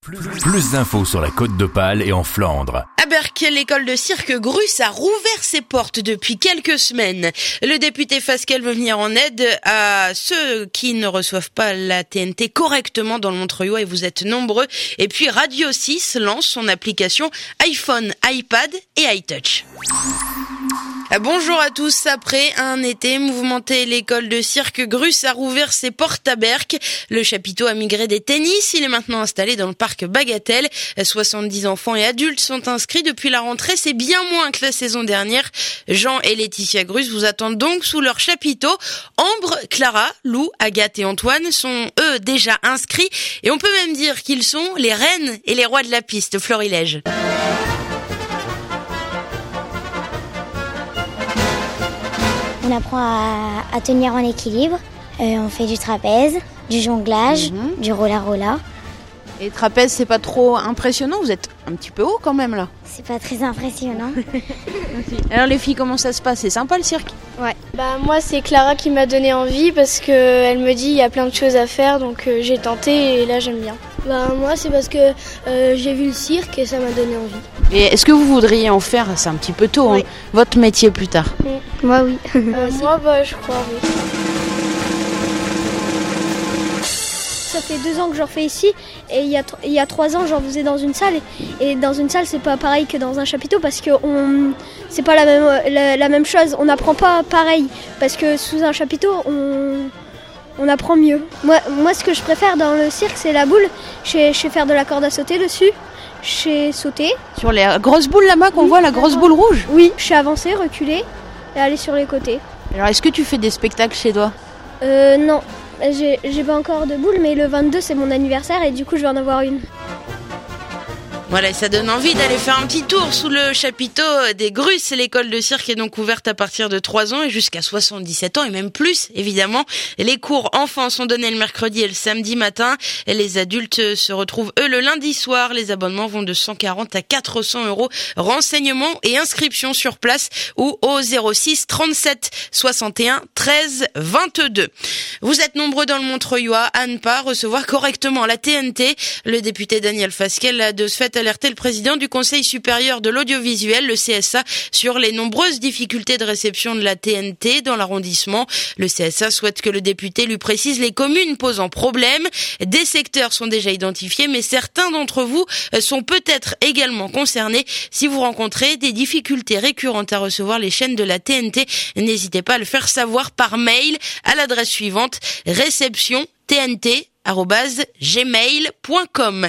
Plus d'infos sur la Côte d'Opale et en Flandre. À Berck, l'école de cirque Grus a rouvert ses portes depuis quelques semaines. Le député Fasquelle veut venir en aide à ceux qui ne reçoivent pas la TNT correctement dans le Montreuil et vous êtes nombreux. Et puis Radio 6 lance son application iPhone, iPad et iTouch. Bonjour à tous. Après un été mouvementé, l'école de cirque Grus a rouvert ses portes à Berck. Le chapiteau a migré des tennis. Il est maintenant installé dans le parc Bagatelle. 70 enfants et adultes sont inscrits depuis la rentrée. C'est bien moins que la saison dernière. Jean et Laetitia Grus vous attendent donc sous leur chapiteau. Ambre, Clara, Lou, Agathe et Antoine sont eux déjà inscrits. Et on peut même dire qu'ils sont les reines et les rois de la piste. Florilège. On apprend à tenir en équilibre, on fait du trapèze, du jonglage, du rolla-rolla. Et trapèze, c'est pas trop impressionnant? Vous êtes un petit peu haut quand même là. C'est pas très impressionnant. Alors les filles, comment ça se passe? C'est sympa le cirque? Ouais. Moi c'est Clara qui m'a donné envie parce qu'elle me dit il y a plein de choses à faire donc j'ai tenté et là j'aime bien. Moi c'est parce que j'ai vu le cirque et ça m'a donné envie. Et est-ce que vous voudriez en faire, c'est un petit peu tôt, oui. Votre métier plus tard? Moi oui. Moi je crois oui. Ça fait 2 ans que j'en fais ici et il y a 3 ans j'en faisais dans une salle et dans une salle c'est pas pareil que dans un chapiteau parce que c'est pas la même chose, on n'apprend pas pareil parce que sous un chapiteau on apprend mieux. Moi ce que je préfère dans le cirque c'est la boule, je sais faire de la corde à sauter dessus, je sais sauter. Sur les grosses boules là-bas qu'on voit, la grosse boule rouge? Oui, je sais avancer, reculer et aller sur les côtés. Alors est-ce que tu fais des spectacles chez toi? Non. J'ai pas encore de boule, mais le 22 c'est mon anniversaire et du coup je vais en avoir une. Voilà, ça donne envie d'aller faire un petit tour sous le chapiteau des Grus. L'école de cirque est donc ouverte à partir de 3 ans et jusqu'à 77 ans et même plus, évidemment. Les cours enfants sont donnés le mercredi et le samedi matin. Les adultes se retrouvent, eux, le lundi soir. Les abonnements vont de 140 à 400 €. Renseignements et inscriptions sur place ou au 06 37 61 13 22. Vous êtes nombreux dans le Montreuil à ne pas recevoir correctement la TNT. Le député Daniel Fasquelle a de ce fait alerté le président du Conseil supérieur de l'audiovisuel, le CSA, sur les nombreuses difficultés de réception de la TNT dans l'arrondissement. Le CSA souhaite que le député lui précise les communes posant problème. Des secteurs sont déjà identifiés, mais certains d'entre vous sont peut-être également concernés. Si vous rencontrez des difficultés récurrentes à recevoir les chaînes de la TNT, n'hésitez pas à le faire savoir par mail à l'adresse suivante: réception-tnt@gmail.com.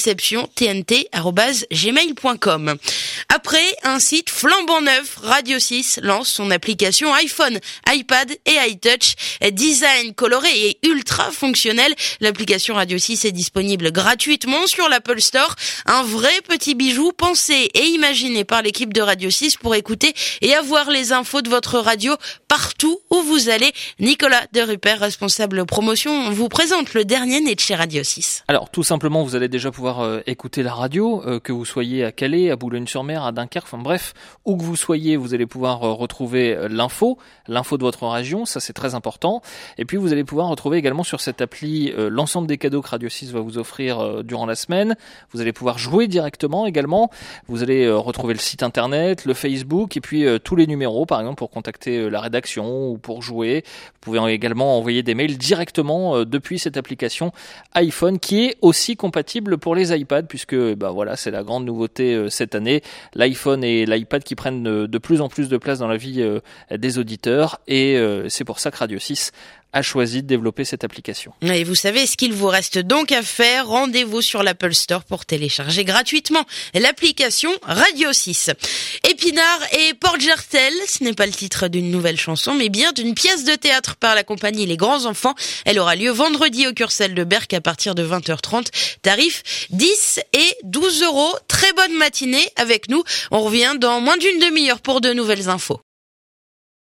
réception-tnt@gmail.com. Après un site flambant neuf, Radio 6 lance son application iPhone, iPad et iTouch. Design coloré et ultra fonctionnel, l'application Radio 6 est disponible gratuitement sur l'Apple Store. Un vrai petit bijou pensé et imaginé par l'équipe de Radio 6 pour écouter et avoir les infos de votre radio partout où vous allez. Nicolas de Rupert, responsable promotion, vous présente le dernier né de chez Radio 6. Alors tout simplement, vous allez déjà pouvoir écouter la radio, que vous soyez à Calais, à Boulogne-sur-Mer, à Dunkerque, enfin bref, où que vous soyez, vous allez pouvoir retrouver l'info de votre région, ça c'est très important. Et puis vous allez pouvoir retrouver également sur cette appli l'ensemble des cadeaux que Radio 6 va vous offrir durant la semaine. Vous allez pouvoir jouer directement également. Vous allez retrouver le site internet, le Facebook et puis tous les numéros, par exemple pour contacter la rédaction ou pour jouer. Vous pouvez également envoyer des mails directement depuis cette application iPhone qui est aussi compatible pour les iPads puisque voilà, c'est la grande nouveauté cette année, l'iPhone et l'iPad qui prennent de plus en plus de place dans la vie des auditeurs et c'est pour ça que Radio 6 a choisi de développer cette application. Et vous savez ce qu'il vous reste donc à faire. Rendez-vous sur l'Apple Store pour télécharger gratuitement l'application Radio 6. Épinard et Porte-Jartel, ce n'est pas le titre d'une nouvelle chanson, mais bien d'une pièce de théâtre par la compagnie Les Grands Enfants. Elle aura lieu vendredi au Curcel de Berck à partir de 20h30. Tarif 10 et 12 €. Très bonne matinée avec nous. On revient dans moins d'une demi-heure pour de nouvelles infos.